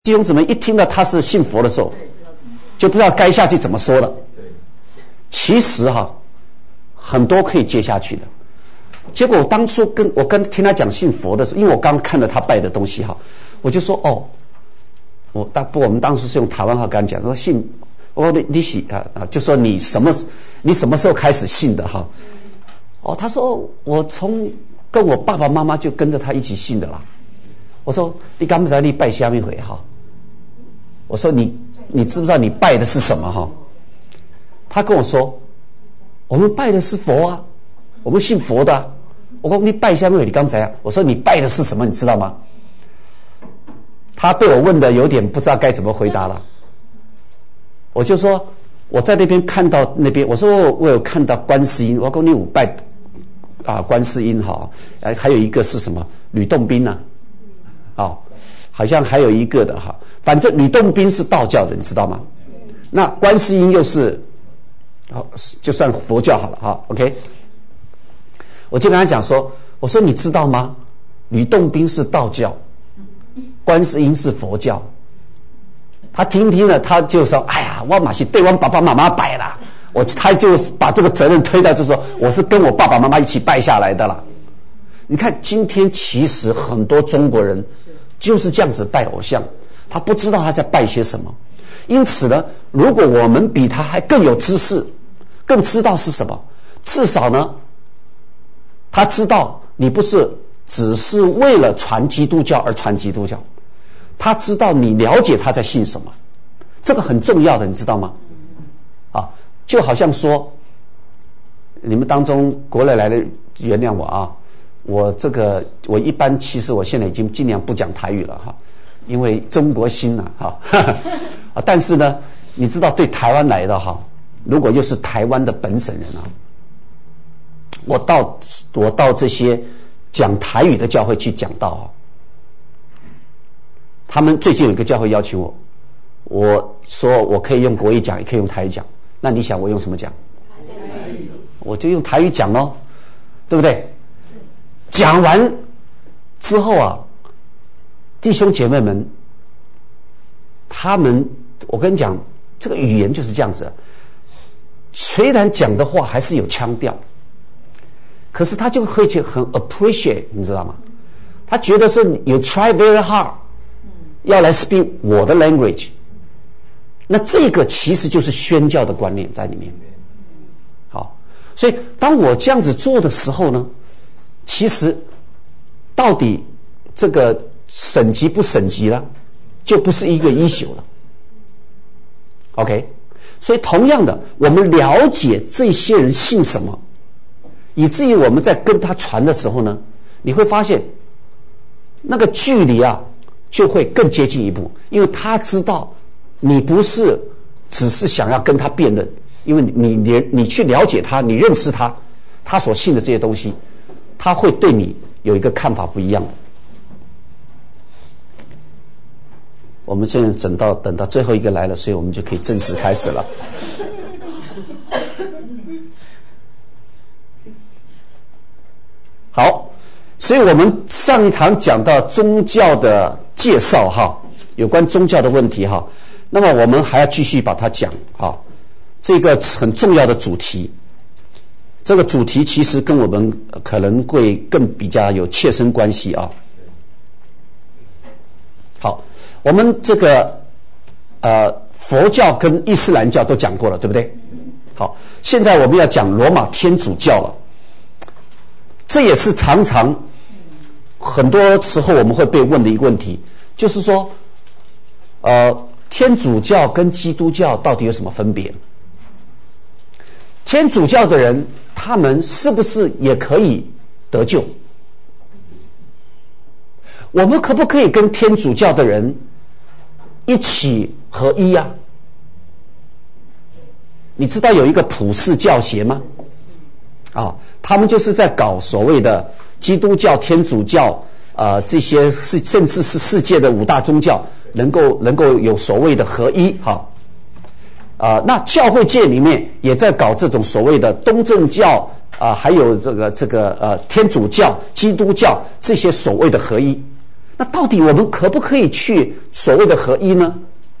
弟兄姊妹一听到他是信佛的时候，就不知道该下去怎么说了。其实很多可以接下去的。结果我当初听他讲信佛的时候，因为我刚看了他拜的东西我就说我们当时是用台湾话跟他讲说信，我说你喜就说你什么时候开始信的他说我从跟我爸爸妈妈就跟着他一起信的啦。我说你刚才你拜虾米回我说你知不知道你拜的是什么他跟我说我们拜的是佛啊，我们信佛的我说你拜虾米回你刚才我说你拜的是什么你知道吗？他被我问的有点不知道该怎么回答了。我就说我在那边看到那边，我说我有看到观世音，我说你有拜观世音还有一个是什么吕洞宾好像还有一个的反正吕洞宾是道教的你知道吗？那观世音又是就算佛教好了OK。 我就跟他讲说，我说你知道吗？吕洞宾是道教，观世音是佛教。他听了他就说哎呀我嘛是对我爸爸妈妈拜啦，他就把这个责任推到就是说我是跟我爸爸妈妈一起拜下来的啦。你看今天其实很多中国人就是这样子拜偶像，他不知道他在拜些什么。因此呢，如果我们比他还更有知识，更知道是什么，至少呢他知道你不是只是为了传基督教而传基督教，他知道你了解他在信什么，这个很重要的你知道吗？就好像说你们当中国内来的原谅我我一般其实我现在已经尽量不讲台语了因为中国心但是呢你知道对台湾来的如果又是台湾的本省人我到这些讲台语的教会去讲道他们最近有一个教会要求我说我可以用国语讲也可以用台语讲，那你想我用什么讲？我就用台语讲咯，对不对？讲完之后弟兄姐妹们我跟你讲这个语言就是这样子虽然讲的话还是有腔调，可是他就会很 appreciate 你知道吗？他觉得是you try very hard 要来 speak 我的 language， 那这个其实就是宣教的观念在里面。所以当我这样子做的时候呢，其实到底这个省级不省级了就不是一个issue了 OK。 所以同样的我们了解这些人信什么，以至于我们在跟他传的时候呢，你会发现那个距离就会更接近一步，因为他知道你不是只是想要跟他辩论，因为你去了解他，你认识他，他所信的这些东西，他会对你有一个看法不一样的。我们现在等到最后一个来了，所以我们就可以正式开始了。好，所以我们上一堂讲到宗教的介绍有关宗教的问题那么我们还要继续把它讲这个很重要的主题。这个主题其实跟我们可能会更比较有切身关系好，我们这个佛教跟伊斯兰教都讲过了，对不对？好，现在我们要讲罗马天主教了。这也是常常很多时候我们会被问的一个问题，就是说天主教跟基督教到底有什么分别？天主教的人他们是不是也可以得救？我们可不可以跟天主教的人一起合一你知道有一个普世教协吗？他们就是在搞所谓的基督教、天主教这些甚至是世界的5大宗教能够有所谓的合一那教会界里面也在搞这种所谓的东正教还有这个天主教、基督教这些所谓的合一。 那到底我们可不可以去所谓的合一呢？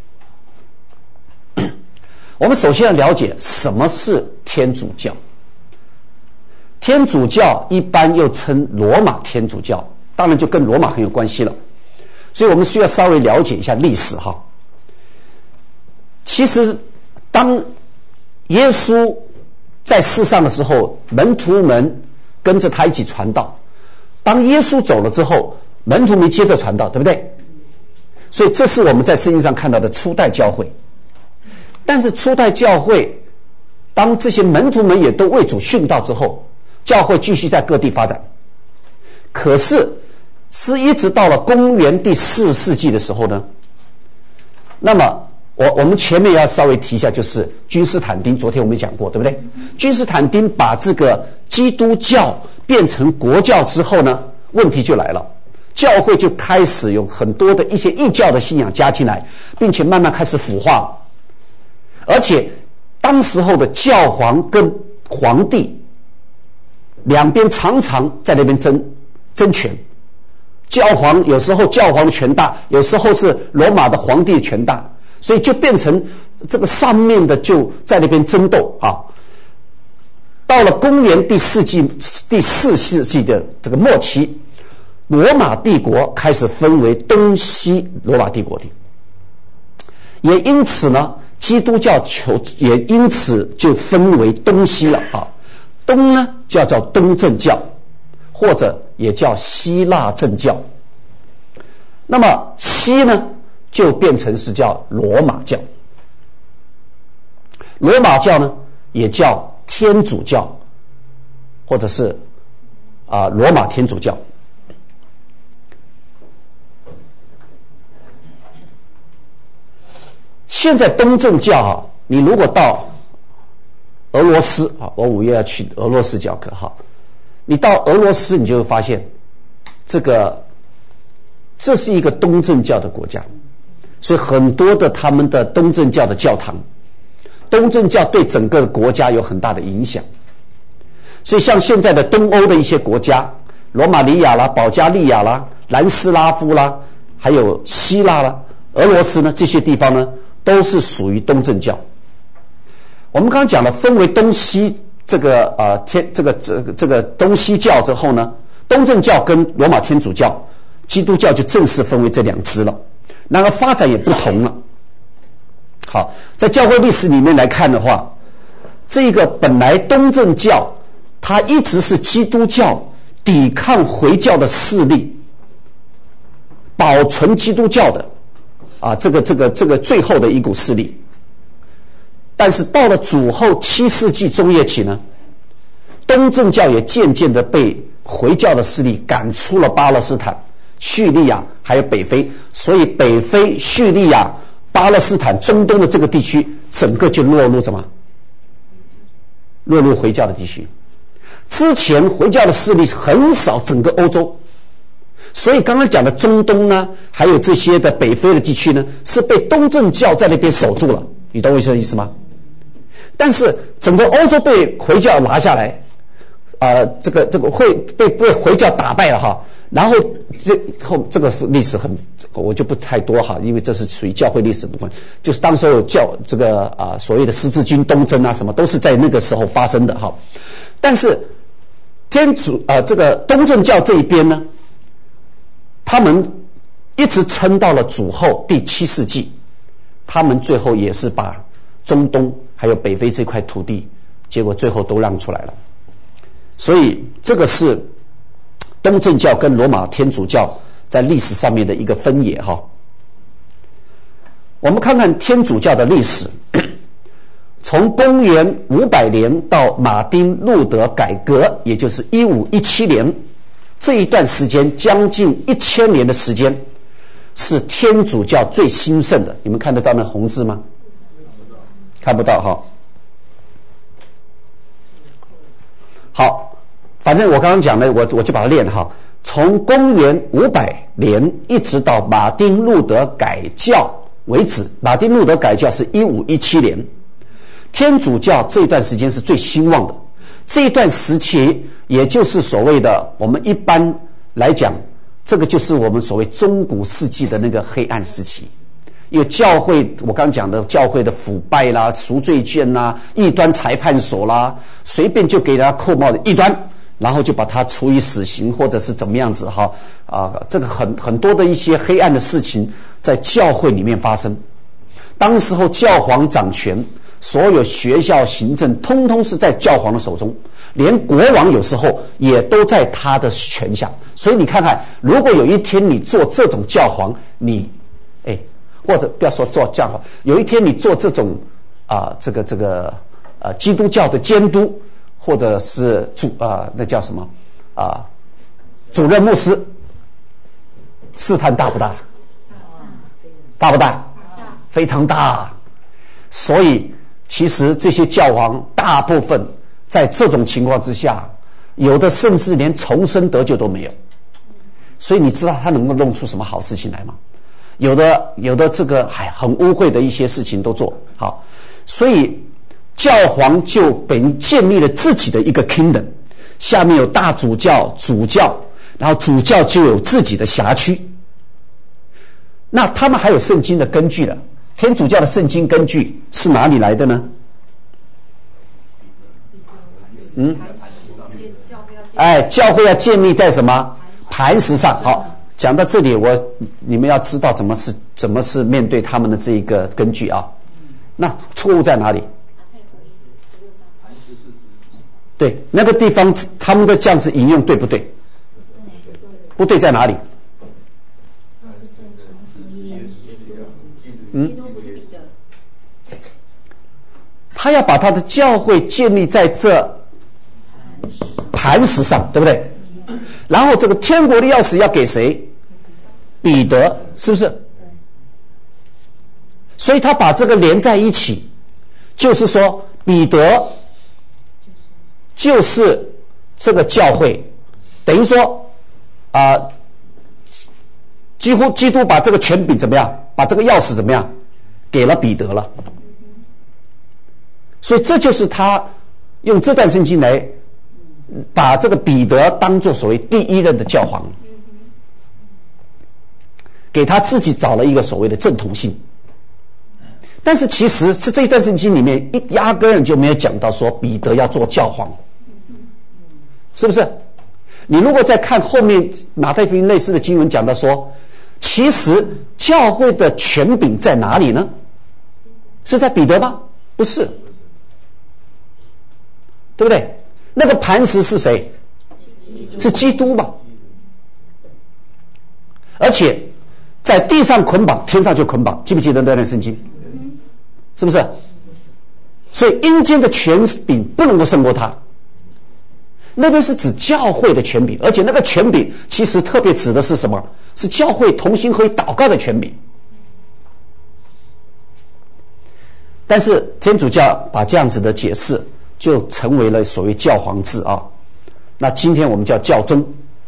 我们首先要了解什么是天主教。天主教一般又称罗马天主教，当然就跟罗马很有关系了，所以我们需要稍微了解一下历史哈。其实当耶稣在世上的时候，门徒们跟着他一起传道，当耶稣走了之后，门徒们接着传道，对不对？所以这是我们在圣经上看到的初代教会。但是初代教会当这些门徒们也都为主殉道之后，教会继续在各地发展。可是一直到了公元第4世纪的时候呢，那么我们前面要稍微提一下，就是君士坦丁，昨天我们讲过，对不对？君士坦丁把这个基督教变成国教之后呢，问题就来了，教会就开始有很多的一些异教的信仰加进来，并且慢慢开始腐化了。而且当时候的教皇跟皇帝两边常常在那边争权，教皇有时候教皇的权大，有时候是罗马的皇帝的权大，所以就变成这个上面的就在那边争斗啊。到了公元第4世纪的这个末期，罗马帝国开始分为东西罗马帝国的，也因此呢，基督教也因此就分为东西了啊。东呢叫东正教，或者也叫希腊正教。那么西呢就变成是叫罗马教。罗马教呢也叫天主教，或者是罗马天主教。现在东正教你如果到俄罗斯我5月要去俄罗斯教课你到俄罗斯你就会发现，这是一个东正教的国家，所以很多的他们的东正教的教堂，东正教对整个国家有很大的影响。所以像现在的东欧的一些国家，罗马尼亚啦、保加利亚啦、南斯拉夫啦，还有希腊啦、俄罗斯呢，这些地方呢都是属于东正教。我们刚刚讲了分为东西这个东西教之后呢，东正教跟罗马天主教、基督教就正式分为这两支了。然而发展也不同了。好，在教会历史里面来看的话，这个本来东正教它一直是基督教抵抗回教的势力，保存基督教的这个最后的一股势力。但是到了主后7世纪中叶起呢，东正教也渐渐的被回教的势力赶出了巴勒斯坦、叙利亚还有北非，所以北非、叙利亚、巴勒斯坦、中东的这个地区整个就落入什么？落入回教的地区。之前回教的势力很少整个欧洲，所以刚刚讲的中东呢，还有这些的北非的地区呢，是被东正教在那边守住了，你懂我意思吗？但是整个欧洲被回教拿下来，这个会被回教打败了然后这个历史我就不太多因为这是属于教会历史部分，就是当时候这个所谓的十字军东征什么都是在那个时候发生的但是天主这个东正教这一边呢，他们一直撑到了主后第7世纪，他们最后也是把中东还有北非这块土地，结果最后都让出来了。所以这个是东正教跟罗马天主教在历史上面的一个分野我们看看天主教的历史，从公元500年到马丁路德改革，也就是1517年，这一段时间将近1000年的时间，是天主教最兴盛的。你们看得到那红字吗？看不到好，反正我刚刚讲的我就把它练从公元500年一直到马丁路德改教为止。马丁路德改教是1517年，天主教这一段时间是最兴旺的。这一段时期也就是所谓的我们一般来讲这个就是我们所谓中古世纪的那个黑暗时期。因为教会，我刚讲的教会的腐败啦、赎罪券啦、异端裁判所啦，随便就给他扣帽子异端，然后就把他处以死刑或者是怎么样子哈这个很多的一些黑暗的事情在教会里面发生。当时候教皇掌权，所有学校行政通通是在教皇的手中，连国王有时候也都在他的权下。所以你看看，如果有一天你做这种教皇，你或者不要说做教皇，有一天你做这种基督教的监督，或者是那叫什么主任牧师，试探大不大？大不大？非常大。所以其实这些教皇大部分在这种情况之下，有的甚至连重生得救都没有。所以你知道他能够弄出什么好事情来吗？有的这个很污秽的一些事情都做好，所以教皇就等于建立了自己的一个 kingdom， 下面有大主教、主教，然后主教就有自己的辖区。那他们还有圣经的根据了，天主教的圣经根据是哪里来的呢？教会要建立在什么磐石上？好。讲到这里，你们要知道怎么是面对他们的这一个根据啊。那错误在哪里？对，那个地方他们的这样子引用对不对？不对在哪里？他要把他的教会建立在这磐石上，对不对？然后这个天国的钥匙要给谁？彼得，是不是？所以他把这个连在一起，就是说彼得就是这个教会，等于说几乎基督把这个权柄怎么样，把这个钥匙怎么样给了彼得了。所以这就是他用这段圣经来把这个彼得当作所谓第一任的教皇，给他自己找了一个所谓的正统性。但是其实是这一段圣经里面压根儿就没有讲到说彼得要做教皇，是不是？你如果再看后面马太福音类似的经文讲到说，其实教会的权柄在哪里呢？是在彼得吗？不是，对不对？那个磐石是谁？是基督嘛。而且在地上捆绑，天上就捆绑，记不记得那段圣经？是不是？所以阴间的权柄不能够胜过他。那边是指教会的权柄，而且那个权柄其实特别指的是什么？是教会同心合一祷告的权柄。但是天主教把这样子的解释就成为了所谓教皇制啊。那今天我们叫教宗。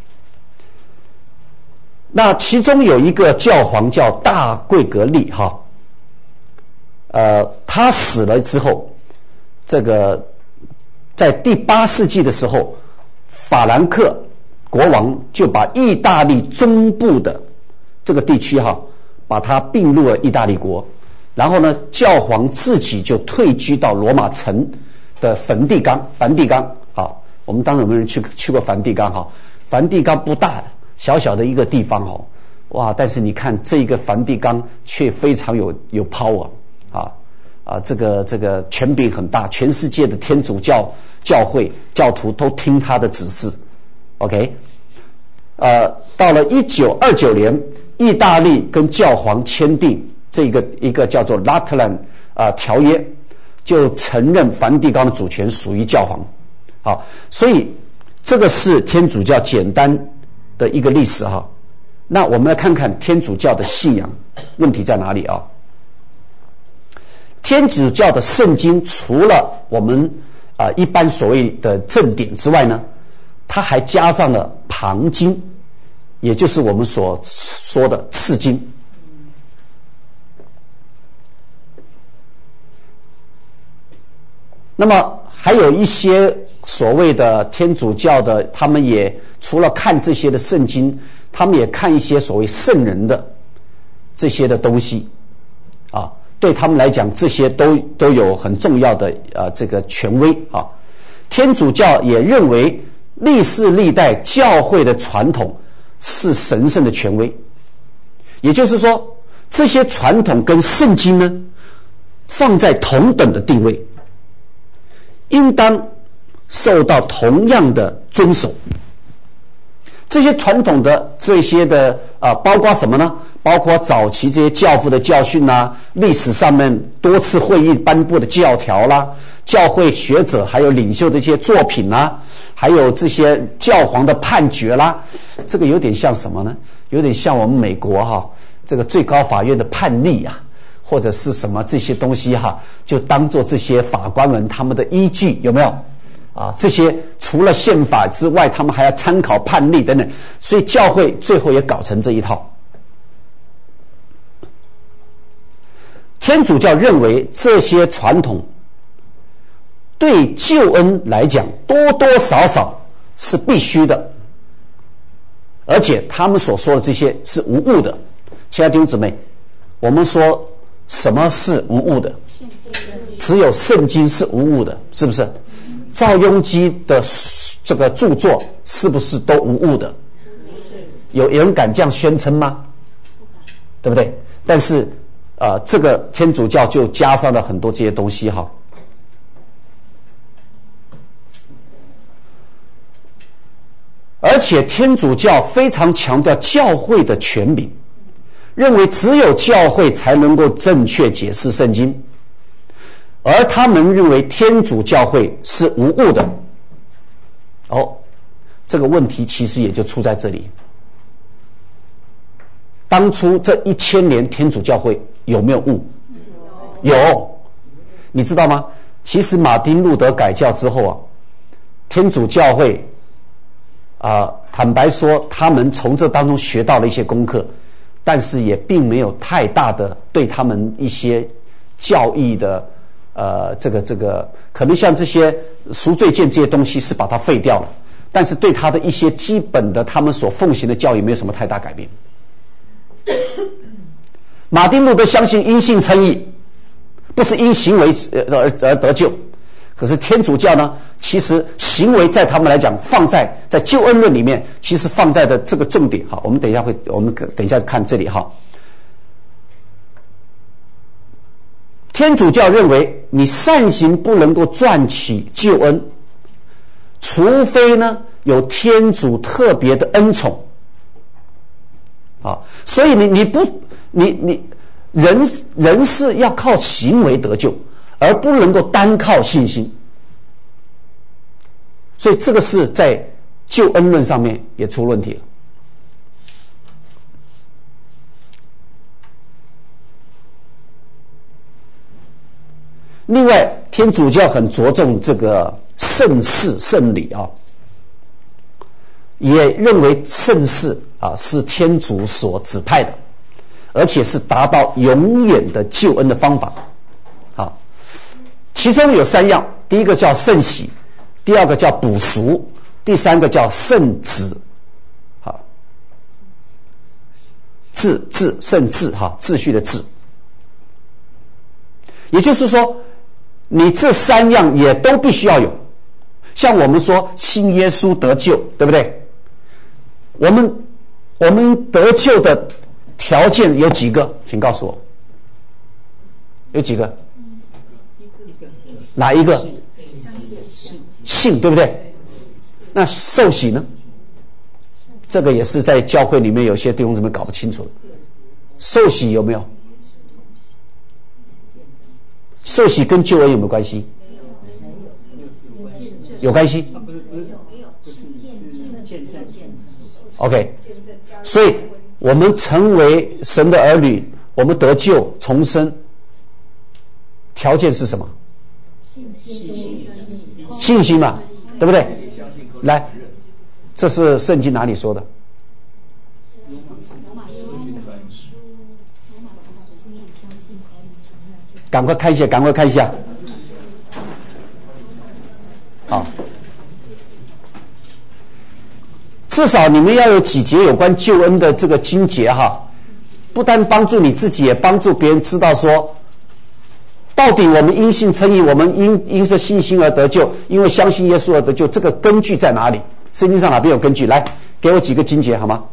那其中有一个教皇叫大贵格利哈，他死了之后，这个在第8世纪的时候，法兰克国王就把意大利中部的这个地区哈，把它并入了意大利国。然后呢，教皇自己就退居到罗马城的梵蒂冈。好，我们当然有没有人去过梵蒂冈哈？梵蒂冈不大，小小的一个地方哈，哇！但是你看这一个梵蒂冈却非常有 power 这个权柄很大，全世界的天主教会教徒都听他的指示。OK， 到了1929年，意大利跟教皇签订一个叫做拉特兰条约，就承认梵蒂冈的主权属于教皇。好，所以这个是天主教简单的一个历史哈。那我们来看看天主教的信仰问题在哪里啊？天主教的圣经除了我们一般所谓的正典之外呢，它还加上了旁经，也就是我们所说的次经。那么还有一些所谓的天主教的，他们也除了看这些的圣经， 他们也看一些所谓圣人的这些的东西啊，对他们来讲，这些都有很重要的这个权威啊。天主教也认为历世历代教会的传统是神圣的权威，也就是说，这些传统跟圣经呢放在同等的地位，应当受到同样的遵守。这些传统的这些的包括什么呢？包括早期这些教父的教训啦，历史上面多次会议颁布的教条啦，教会学者还有领袖的一些作品啦，还有这些教皇的判决啦。这个有点像什么呢？有点像我们美国这个最高法院的判例啊，或者是什么这些东西就当做这些法官们他们的依据，有没有？这些除了宪法之外，他们还要参考判例等等，所以教会最后也搞成这一套。天主教认为这些传统对救恩来讲多多少少是必须的，而且他们所说的这些是无误的。亲爱的弟兄姊妹，我们说什么是无误的？只有圣经是无误的，是不是？赵雍基的这个著作是不是都无误的？有人敢这样宣称吗？对不对？但是这个天主教就加上了很多这些东西而且天主教非常强调教会的权柄，认为只有教会才能够正确解释圣经，而他们认为天主教会是无误的。这个问题其实也就出在这里。当初这1000年天主教会有没有误？有。你知道吗？其实马丁路德改教之后天主教会坦白说他们从这当中学到了一些功课，但是也并没有太大的对他们一些教义的这个可能像这些赎罪券这些东西是把它废掉了，但是对他的一些基本的他们所奉行的教义没有什么太大改变。马丁路德相信因信称义，不是因行为而得救。可是天主教呢，其实行为在他们来讲放在救恩论里面，其实放在的这个重点我们等一下看这里天主教认为你善行不能够赚取救恩，除非呢有天主特别的恩宠所以人是要靠行为得救，而不能够单靠信心。所以这个是在救恩论上面也出问题了。另外，天主教很着重这个圣事圣礼也认为圣事是天主所指派的，而且是达到永远的救恩的方法其中有3样，第一个叫圣洗，第二个叫补赎，第三个叫圣旨圣治秩序的治。也就是说你这3样也都必须要有。像我们说信耶稣得救，对不对？我们得救的条件有几个？请告诉我，有几个？哪一个？信，对不对？那受洗呢？这个也是在教会里面有些弟兄姊妹搞不清楚的。受洗有没有？受洗跟救恩有没有关系？有关系。OK， 所以我们成为神的儿女，我们得救重生，条件是什么？信心嘛，对不对？来，这是圣经哪里说的？赶快看一下。 至少你们要有几节有关救恩的这个经节哈，不但帮助你自己，也帮助别人知道说，到底我们因信称义，我们因着信心而得救，因为相信耶稣而得救，这个根据在哪里？圣经上哪边有根据？来，给我几个经节好吗？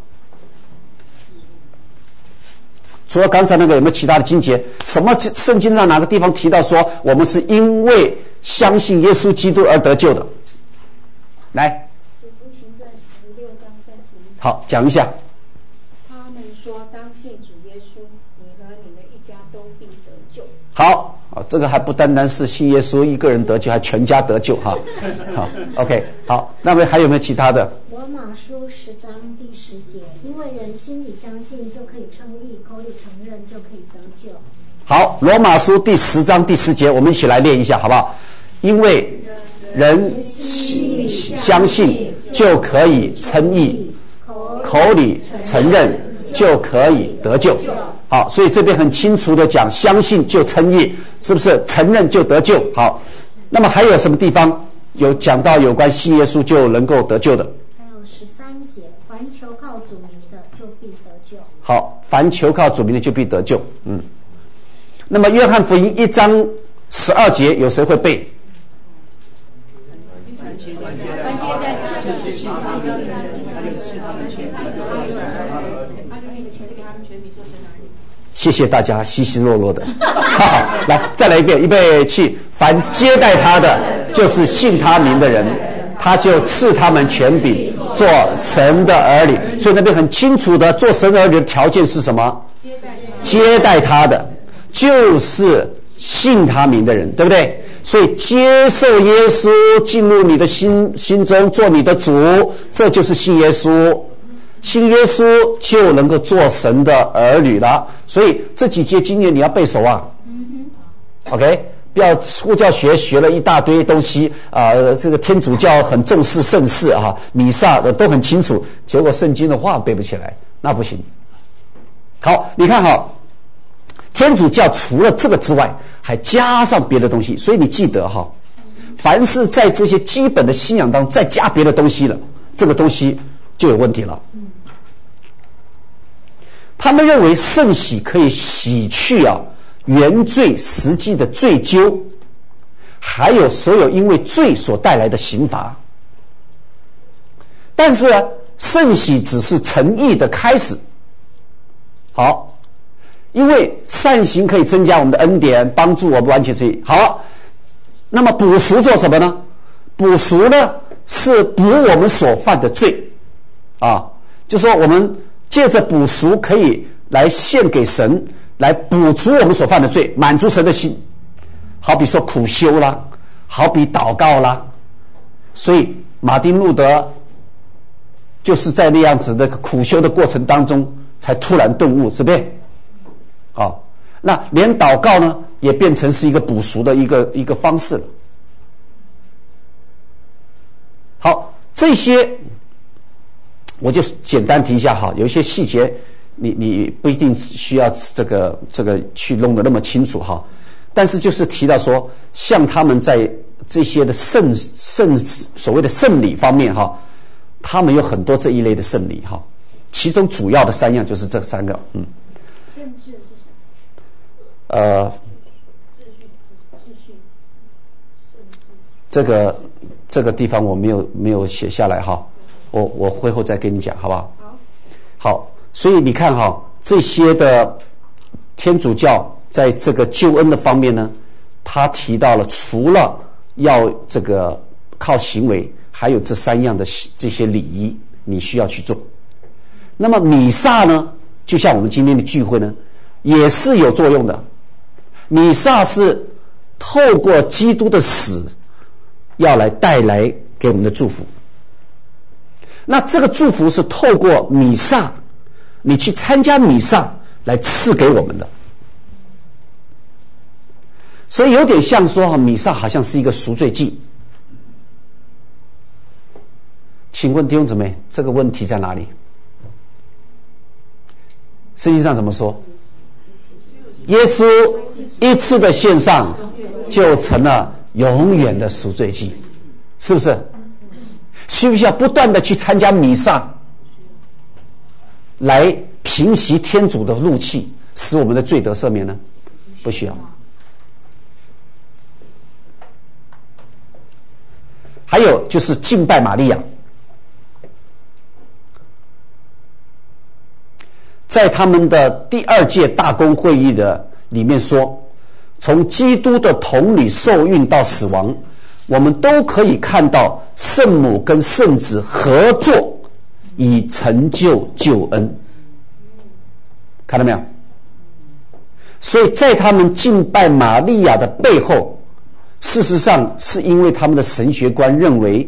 除了刚才那个，有没有其他的经节？什么圣经上哪个地方提到说我们是因为相信耶稣基督而得救的？来， 使徒行传16章31。 好，讲一下。 他们说：“当信主耶稣，你和你的一家都必得救。” 好，这个还不单单是信耶稣一个人得救，还全家得救哈。好 ，OK， 好，那么还有没有其他的？ 罗马书10章第10节，因为人心里相信就可以称义，口里承认就可以得救。 好，罗马书第10章第10节，我们一起来念一下好不好？因为人相信就可以称义，口里承认就可以得救。好，所以这边很清楚的讲，相信就称义，是不是？承认就得救。好，那么还有什么地方有讲到有关信耶稣就能够得救的？ 还有13节，凡求靠主名的就必得救。 好，凡求靠主名的就必得救。那么约翰福音1章12节，有谁会背？谢谢大家，稀稀落落的。好，来，再来一遍，预备起。凡接待他的，就是信他名的人，他就赐他们权柄，做神的儿女。所以那边很清楚的，做神的儿女的条件是什么？接待他的，就是信他名的人，对不对？所以接受耶稣进入你的心中，做你的主，这就是信耶稣。信耶稣就能够做神的儿女了。所以这几节经文你要背熟啊。OK， 不要护教学了一大堆东西这个天主教很重视圣事啊，弥撒都很清楚，结果圣经的话背不起来，那不行。好，你看哈，天主教除了这个之外，还加上别的东西，所以你记得哈，凡是在这些基本的信仰当中再加别的东西了，这个东西就有问题了。他们认为圣洗可以洗去原罪实际的罪疚，还有所有因为罪所带来的刑罚。但是圣洗只是诚意的开始。好，因为善行可以增加我们的恩典，帮助我们完全诚意。好，那么补赎做什么呢？补赎呢是补我们所犯的罪就说我们借着补赎可以来献给神，来补足我们所犯的罪，满足神的心。好比说苦修啦，好比祷告啦。所以马丁路德就是在那样子的苦修的过程当中才突然顿悟，是不是？那连祷告呢也变成是一个补赎的一个方式了。好，这些我就简单提一下哈，有一些细节你不一定需要这个去弄得那么清楚哈，但是就是提到说，像他们在这些的所谓的圣礼方面哈，他们有很多这一类的圣礼哈，其中主要的3样就是这3个。 限制是什么？ 秩序， 这个地方我没有写下来哈，我会后再跟你讲，好不好？好，所以你看哈，这些的天主教在这个救恩的方面呢，他提到了除了要这个靠行为，还有这3样的这些礼仪你需要去做。那么弥撒呢，就像我们今天的聚会呢，也是有作用的。弥撒是透过基督的死要来带来给我们的祝福。那这个祝福是透过弥撒，你去参加弥撒来赐给我们的。所以有点像说弥撒好像是一个赎罪祭。请问弟兄姊妹，这个问题在哪里？圣经上怎么说？耶稣一次的献上就成了永远的赎罪祭，是不是？ 需不需要不断的去参加弥撒，来平息天主的怒气，使我们的罪得赦免呢？不需要。还有就是敬拜玛利亚，在他们的第2届大公会议的里面说，从基督的童女受孕到死亡，我们都可以看到圣母跟圣子合作以成就救恩，看到没有？所以在他们敬拜玛利亚的背后，事实上是因为他们的神学观认为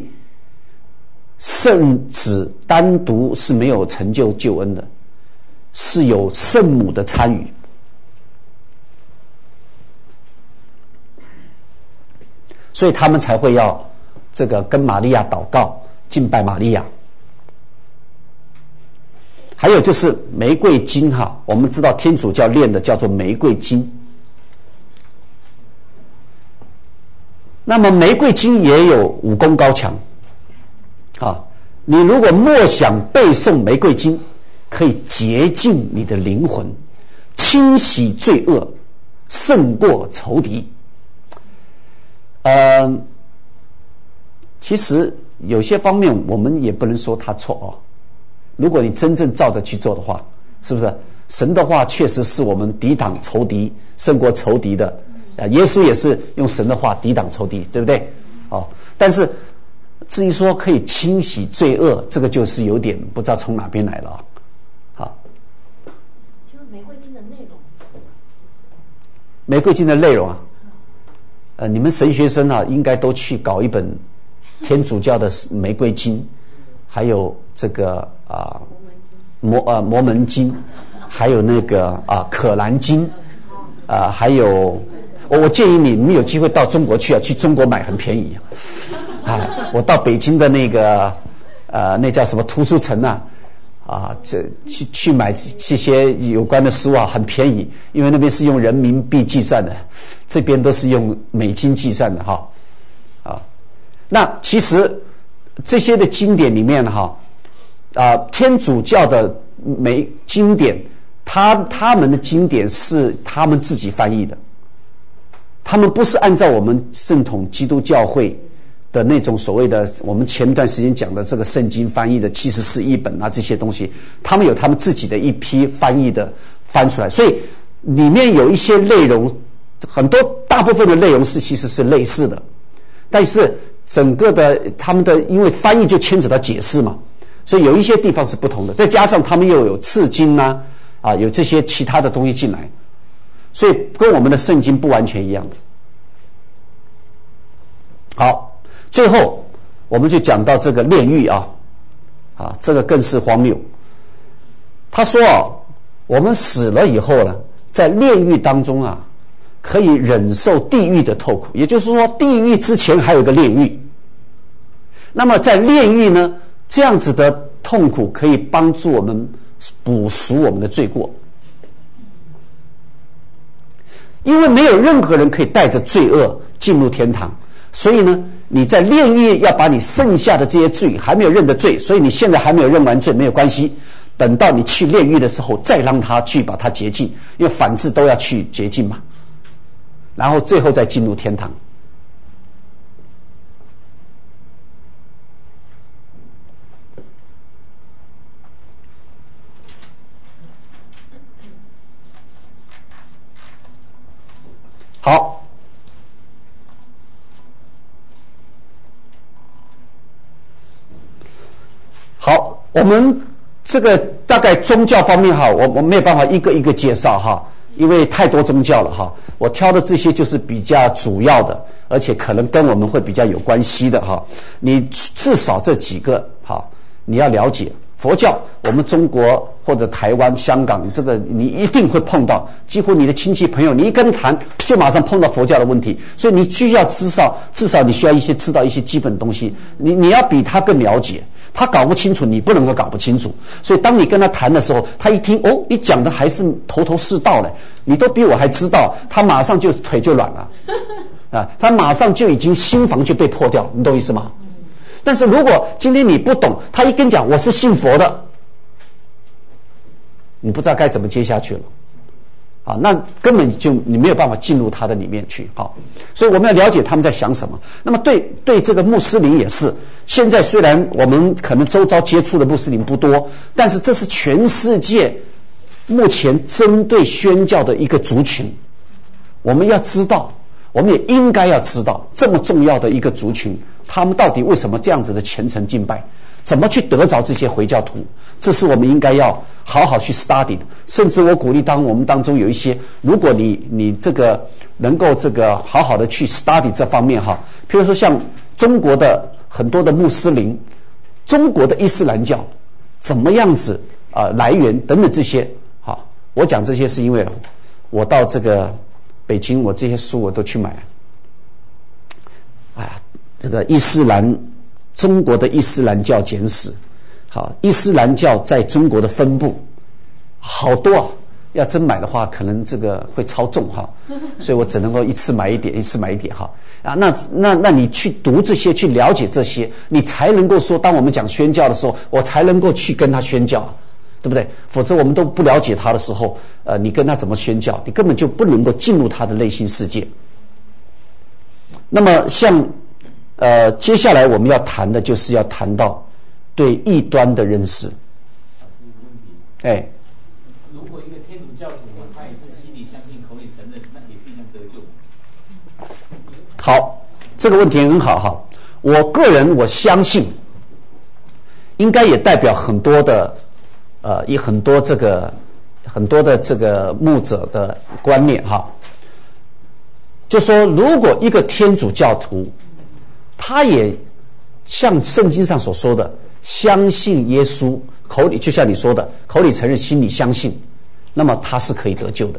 圣子单独是没有成就救恩的，是有圣母的参与。所以他们才会要这个跟玛利亚祷告，敬拜玛利亚。还有就是玫瑰经哈，我们知道天主教念的叫做玫瑰经。那么玫瑰经也有武功高强啊！你如果默想背诵玫瑰经，可以洁净你的灵魂，清洗罪恶，胜过仇敌。其实有些方面我们也不能说他错哦。如果你真正照着去做的话，是不是？神的话确实是我们抵挡仇敌，胜过仇敌的。耶稣也是用神的话抵挡仇敌，对不对？哦，但是至于说可以清洗罪恶，这个就是有点不知道从哪边来了啊。好， 请问玫瑰经的内容是什么？ 玫瑰经的内容啊，你们神学生啊，应该都去搞一本天主教的玫瑰经，还有这个摩门经，还有那个可兰经，还有。我建议你们有机会到中国去啊，去中国买很便宜啊！我到北京的那个那叫什么图书城这去买这些有关的书啊，很便宜，因为那边是用人民币计算的，这边都是用美金计算的哈。那其实这些的经典里面天主教的经典，他们的经典是他们自己翻译的。他们不是按照我们正统基督教会的那种所谓的我们前段时间讲的这个圣经翻译的74译本这些东西，他们有他们自己的一批翻译的翻出来，所以里面有一些内容，大部分的内容其实是类似的，但是整个的他们的因为翻译就牵扯到解释嘛，所以有一些地方是不同的，再加上他们又有次经有这些其他的东西进来。所以跟我们的圣经不完全一样的。好，最后我们就讲到这个炼狱这个更是荒谬。他说我们死了以后呢，在炼狱当中可以忍受地狱的痛苦，也就是说地狱之前还有一个炼狱。那么在炼狱呢，这样子的痛苦可以帮助我们补赎我们的罪过。因为没有任何人可以带着罪恶进入天堂，所以呢，你在炼狱要把你剩下的这些罪还没有认的罪，所以你现在还没有认完罪没有关系，等到你去炼狱的时候再让他去把它洁净，因为反制都要去洁净嘛，然后最后再进入天堂。好，我们这个大概宗教方面我没有办法一个一个介绍因为太多宗教了我挑的这些就是比较主要的，而且可能跟我们会比较有关系的你至少这几个你要了解。佛教，我们中国或者台湾、香港，这个你一定会碰到，几乎你的亲戚朋友，你一跟谈就马上碰到佛教的问题，所以你需要至少你需要知道一些基本东西，你要比他更了解，他搞不清楚，你不能够搞不清楚，所以当你跟他谈的时候，他一听你讲的还是头头是道嘞，你都比我还知道，他马上就腿就软了他马上就已经心防就被破掉，你懂意思吗？ 但是如果今天你不懂，他一跟你讲我是信佛的，你不知道该怎么接下去了。啊，那根本就你没有办法进入他的里面去。好，所以我们要了解他们在想什么。那么对这个穆斯林也是，现在虽然我们可能周遭接触的穆斯林不多，但是这是全世界目前针对宣教的一个族群。我们要知道，我们也应该要知道这么重要的一个族群，他们到底为什么这样子的虔诚敬拜，怎么去得着这些回教徒，这是我们应该要好好去 study 的。甚至我鼓励我们当中有一些，如果你这个能够这个好好的去 study 这方面哈，譬如说像中国的很多的穆斯林，中国的伊斯兰教怎么样子来源等等这些。好，我讲这些是因为我到这个北京，我这些书我都去买。哎呀，这个中国的伊斯兰教简史，好，伊斯兰教在中国的分布好多啊，要真买的话，可能这个会超重哈，所以我只能够一次买一点哈。啊，那你去读这些，去了解这些，你才能够说，当我们讲宣教的时候，我才能够去跟他宣教，对不对？否则我们都不了解他的时候，你跟他怎么宣教，你根本就不能够进入他的内心世界。那么像接下来我们要谈的就是要谈到对异端的认识。哎， 如果一个天主教徒他也是心里相信口里承认，那也是一样得救。 好，这个问题很好哈。我个人我相信，应该也代表很多的很多的这个牧者的观念哈。就说如果一个天主教徒，他也像圣经上所说的相信耶稣，口里就像你说的口里承认心里相信，那么他是可以得救的。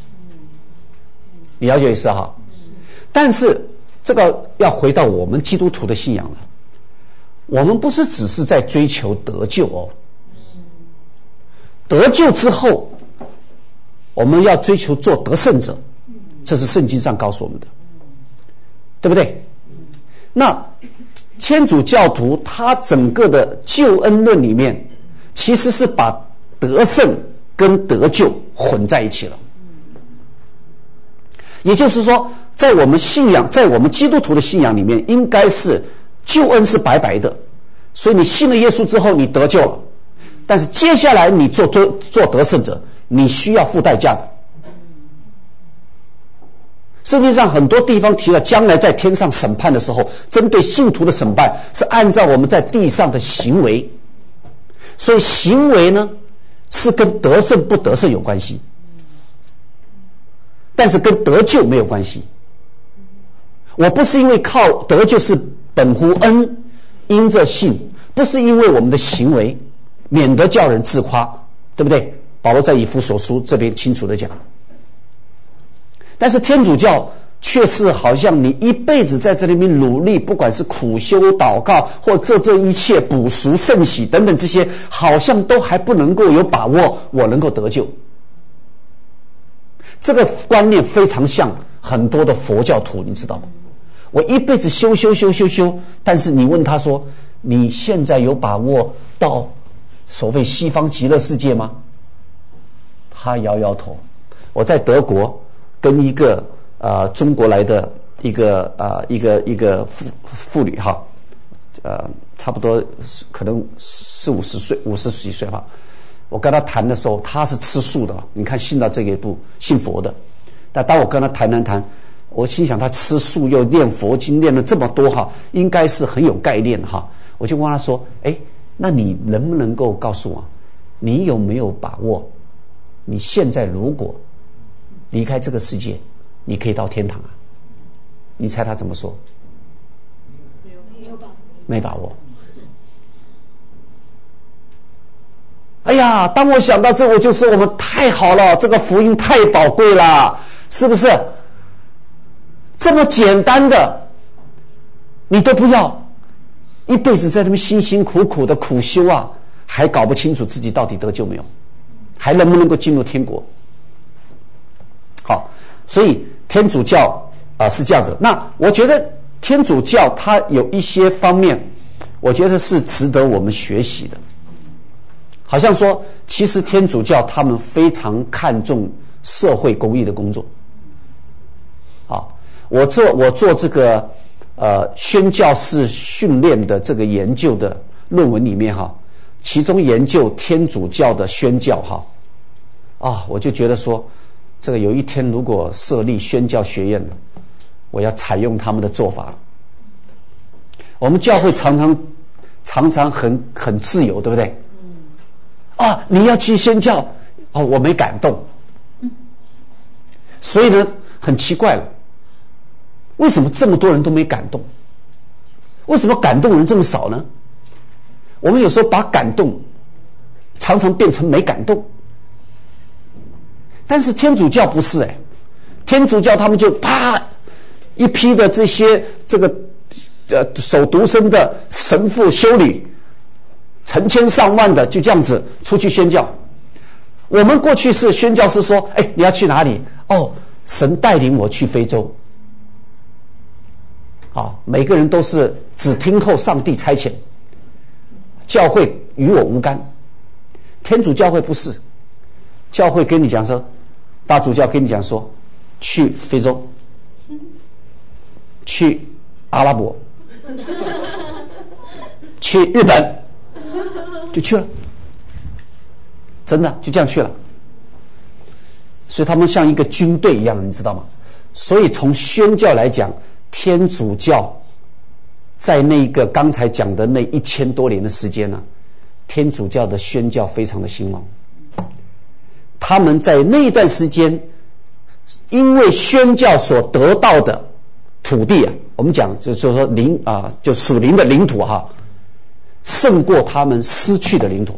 你了解意思哈？但是这个要回到我们基督徒的信仰了，我们不是只是在追求得救哦，得救之后我们要追求做得胜者，这是圣经上告诉我们的，对不对？那天主教徒他整个的救恩论里面，其实是把得胜跟得救混在一起了。也就是说，在我们信仰，在我们基督徒的信仰里面，应该是救恩是白白的，所以你信了耶稣之后你得救了，但是接下来你做得胜者，你需要付代价的。圣经上很多地方提了，将来在天上审判的时候，针对信徒的审判是按照我们在地上的行为，所以行为呢是跟得胜不得胜有关系，但是跟得救没有关系。我不是因为靠得救是本乎恩，因着信，不是因为我们的行为，免得叫人自夸，对不对？保罗在以弗所书这边清楚的讲。但是天主教却是好像你一辈子在这里面努力，不管是苦修祷告或这一切补赎圣洗等等，这些好像都还不能够有把握我能够得救。这个观念非常像很多的佛教徒，你知道吗？我一辈子修，但是你问他说，你现在有把握到所谓西方极乐世界吗？他摇摇头。我在德国跟一个中国来的一个妇女哈，差不多可能50几岁哈。我跟她谈的时候，她是吃素的，你看信到这个一步，信佛的。但当我跟她谈，我心想她吃素又念佛经念了这么多哈，应该是很有概念哈。我就问她说：“哎，那你能不能够告诉我，你有没有把握？你现在如果离开这个世界，你可以到天堂啊？”你猜他怎么说？没把握。哎呀，当我想到这，我就说我们太好了，这个福音太宝贵了，是不是？这么简单的，你都不要，一辈子在那边辛辛苦苦的苦修啊，还搞不清楚自己到底得救没有，还能不能够进入天国？好，所以天主教是这样子。那我觉得天主教它有一些方面， 我觉得是值得我们学习的。好像说，其实天主教他们非常看重社会公益的工作。我做这个宣教士训练的这个研究的论文里面其中研究天主教的宣教我就觉得说，这个有一天如果设立宣教学院了，我要采用他们的做法。我们教会常常很自由，对不对？你要去宣教，我没感动，所以呢，很奇怪了，为什么这么多人都没感动？为什么感动人这么少呢？我们有时候把感动常常变成没感动，但是天主教不是天主教他们就啪一批的这些守独身的神父修女，成千上万的就这样子出去宣教。我们过去是宣教士说，你要去哪里？神带领我去非洲。每个人都是只听候上帝差遣，教会与我无干。天主教会不是，教会跟你讲说，大主教跟你讲说，去非洲，去阿拉伯，去日本，就去了，真的就这样去了。所以他们像一个军队一样，你知道吗？所以从宣教来讲，天主教在那个刚才讲的那1000多年的时间呢，天主教的宣教非常的兴旺。他们在那一段时间，因为宣教所得到的土地我们讲就是说就属灵的领土胜过他们失去的领土。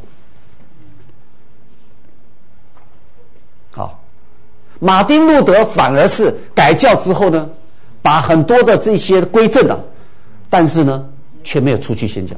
马丁路德反而是改教之后呢，把很多的这些归正了，但是呢，却没有出去宣教。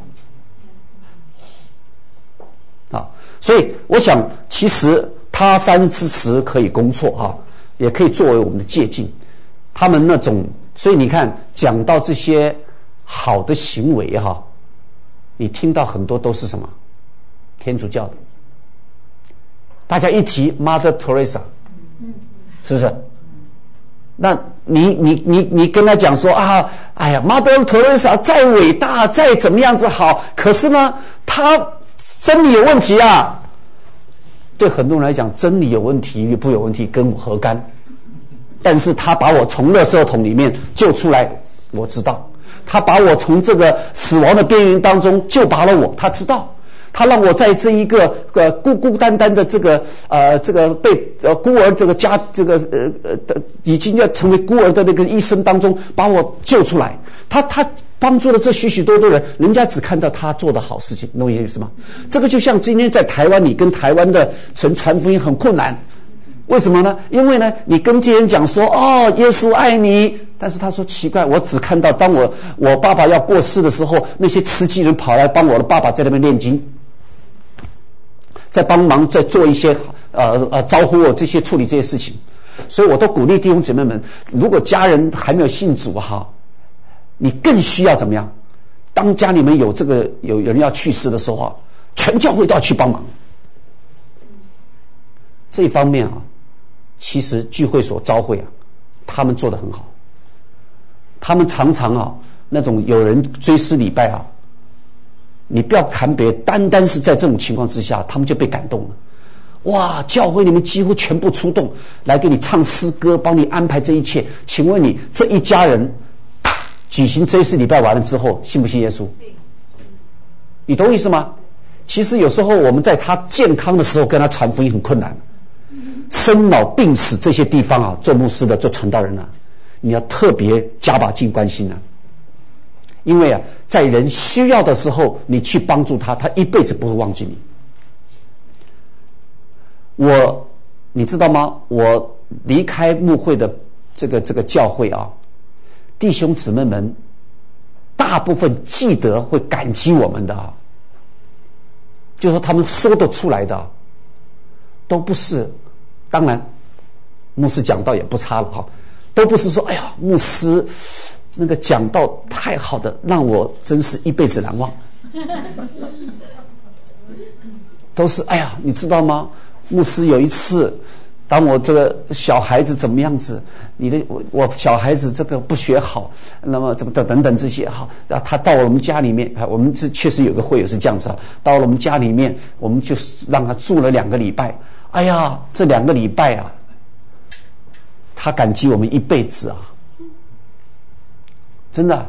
所以我想，其实他山之石可以攻错也可以作为我们的借鉴。他们那种，所以你看，讲到这些好的行为你听到很多都是什么？天主教的。大家一提 Mother Teresa， 是不是？那你跟他讲说Mother Teresa 再伟大，再怎么样子好，可是呢，他真理有问题对很多人来讲，真理有问题与不有问题跟我何干？但是他把我从垃圾桶里面救出来，我知道；他把我从这个死亡的边缘当中救拔了我，他知道。他让我在这一个孤孤单单的这个被孤儿这个家已经要成为孤儿的那个一生当中把我救出来。他帮助了这许许多多人，人家只看到他做的好事情，懂我意思吗？这个就像今天在台湾，你跟台湾的神传福音很困难，为什么呢？因为呢，你跟这些人讲说耶稣爱你，但是他说奇怪，我只看到当我爸爸要过世的时候，那些慈济人跑来帮我的爸爸在那边念经。在帮忙，在做一些招呼我这些处理这些事情，所以我都鼓励弟兄姐妹们，如果家人还没有信主你更需要怎么样？当家里面有人要去世的时候全教会都要去帮忙。这一方面其实聚会所召会他们做得很好。他们常常那种有人追思礼拜你不要看别，单单是在这种情况之下，他们就被感动了。哇，教会里面几乎全部出动来给你唱诗歌，帮你安排这一切。请问你这一家人举行追思礼拜完了之后，信不信耶稣？你懂我意思吗？其实有时候我们在他健康的时候跟他传福音很困难，生老病死这些地方做牧师的、做传道人你要特别加把劲关心因为在人需要的时候，你去帮助他，他一辈子不会忘记你。你知道吗？我离开牧会的这个教会弟兄姊妹们，大部分记得会感激我们的就是说他们说得出来的都不是，当然牧师讲道也不差了都不是说牧师那个讲道太好的，让我真是一辈子难忘。 都是哎呀，你知道吗？牧师有一次，当我这个小孩子怎么样子，我小孩子这个不学好，那么怎么等等这些哈，然后他到了我们家里面，我们确实有个会友是这样子啊，到了我们家里面，我们就让他住了2个礼拜。哎呀，这2个礼拜啊，他感激我们一辈子啊，真的。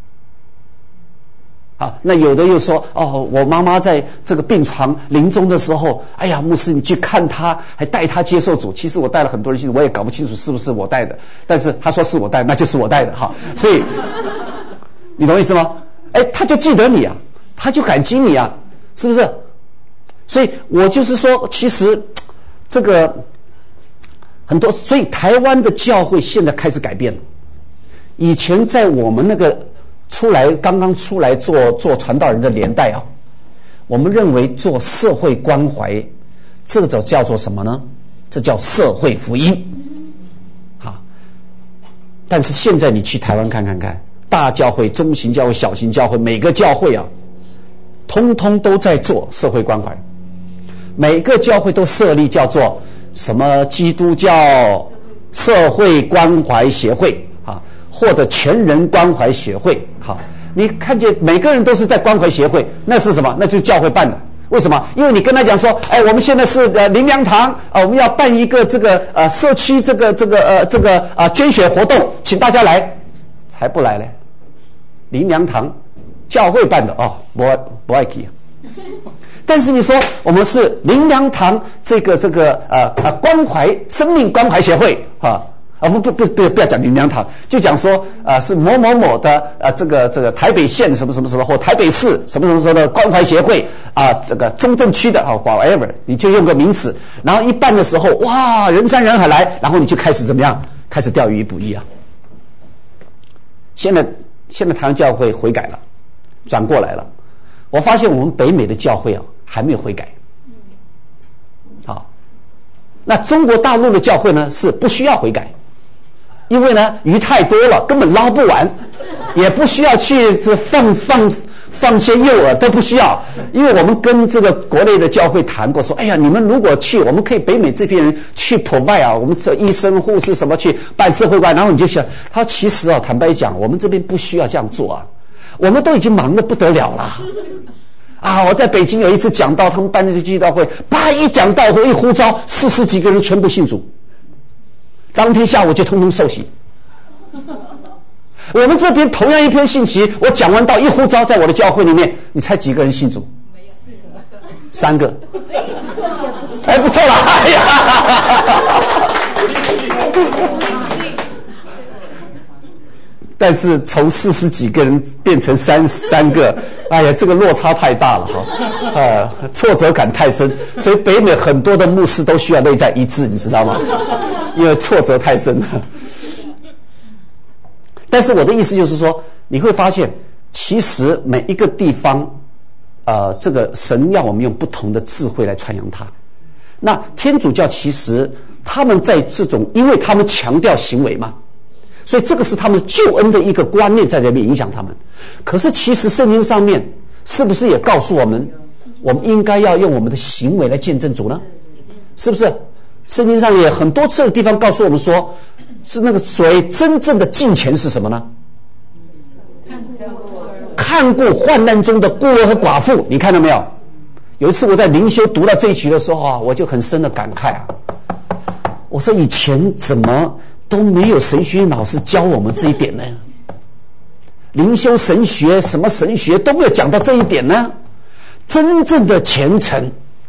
啊，那有的又说哦，我妈妈在这个病床临终的时候，哎呀，牧师你去看她，还带她接受主。其实我带了很多人信主，我也搞不清楚是不是我带的，但是他说是我带，那就是我带的哈。所以你懂我意思吗？哎，他就记得你啊，他就感激你啊，是不是？所以我就是说，其实这个很多，所以台湾的教会现在开始改变了。以前在我们那个刚刚出来做传道人的年代啊，我们认为做社会关怀，这个叫做什么呢？这叫社会福音。好，但是现在你去台湾看，大教会、中型教会、小型教会，每个教会啊，通通都在做社会关怀。每个教会都设立叫做什么基督教社会关怀协会啊，或者全人关怀协会。好，你看见每个人都是在关怀协会，那是什么？那就是教会办的。为什么？因为你跟他讲说，哎，我们现在是灵粮堂我们要办一个这个社区这个捐血活动，请大家来，才不来嘞。灵粮堂教会办的哦，不爱去。但是你说我们是灵粮堂关怀生命关怀协会啊。不要讲灵粮堂，就讲说是某某某的这个台北县什么什么什么或台北市什么什么什么的关怀协会这个中正区的whatever， 你就用个名词，然后一办的时候哇人山人海来，然后你就开始怎么样？开始钓鱼捕鱼啊！现在台湾教会悔改了，转过来了。我发现我们北美的教会还没有悔改。好，那中国大陆的教会呢是不需要悔改。因为呢鱼太多了，根本捞不完，也不需要去放些诱饵，都不需要。因为我们跟这个国内的教会谈过，说哎呀，你们如果去，我们可以北美这边人去 provide 我们这医生护士什么去办社会关，然后你就想，他说其实坦白讲，我们这边不需要这样做啊，我们都已经忙得不得了了。我在北京有一次讲道，他们办那个基督教会，一讲道会一呼召，40几个人全部信主。当天下午就通通受洗。我们这边同样一篇信息，我讲完道一呼召，在我的教会里面，你猜几个人信主？3个。哎，不错了，哎呀！但是从40几个人变成3个，哎呀，这个落差太大了哈，挫折感太深，所以北美很多的牧师都需要内在医治，你知道吗？因为挫折太深了。但是我的意思就是说，你会发现，其实每一个地方，这个神要我们用不同的智慧来传扬它。那天主教其实他们在这种，因为他们强调行为嘛。所以这个是他们救恩的一个观念在这边影响他们。可是其实圣经上面是不是也告诉我们，我们应该要用我们的行为来见证主呢？是不是？圣经上也很多次的地方告诉我们说，是那个所谓真正的敬虔是什么呢？看顾患难中的孤儿和寡妇。你看到没有？有一次我在灵修读到这一局的时候我就很深的感慨我说以前怎么都没有神学老师教我们这一点呢？灵修神学什么神学都没有讲到这一点呢？真正的虔诚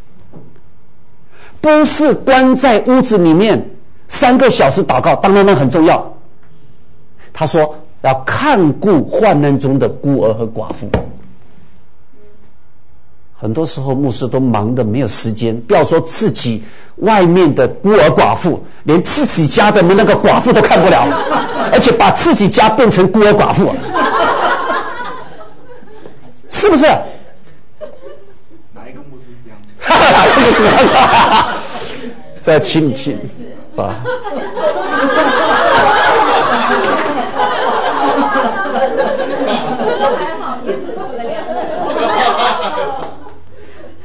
不是关在屋子里面3个小时祷告，当然那很重要。他说要看顾患难中的孤儿和寡妇。很多时候牧师都忙得没有时间，不要说自己外面的孤儿寡妇，连自己家的那个寡妇都看不了，而且把自己家变成孤儿寡妇，是不是？ 哪一个牧师这样？ 哪个牧师这样？在亲啊。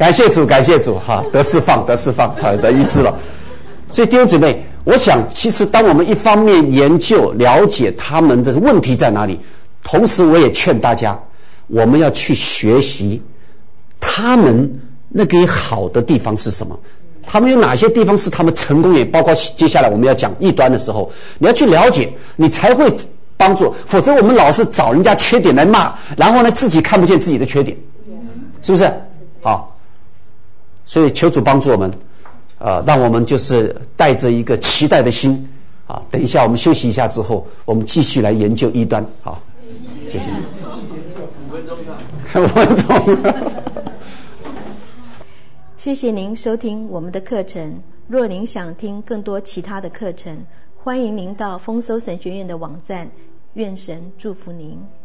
感谢主，感谢主哈，得释放，得释放，好，得医治了。所以弟兄姊妹，我想其实当我们一方面研究了解他们的问题在哪里，同时我也劝大家，我们要去学习他们那个好的地方是什么，他们有哪些地方是他们成功，也包括接下来我们要讲异端的时候，你要去了解，你才会帮助，否则我们老是找人家缺点来骂，然后呢自己看不见自己的缺点，是不是？好，所以求主帮助我们，让我们就是带着一个期待的心啊。等一下我们休息一下之后，我们继续来研究异端。好，谢谢。5分钟。 谢谢您收听我们的课程。若您想听更多其他的课程，欢迎您到丰收神学院的网站。愿神祝福您。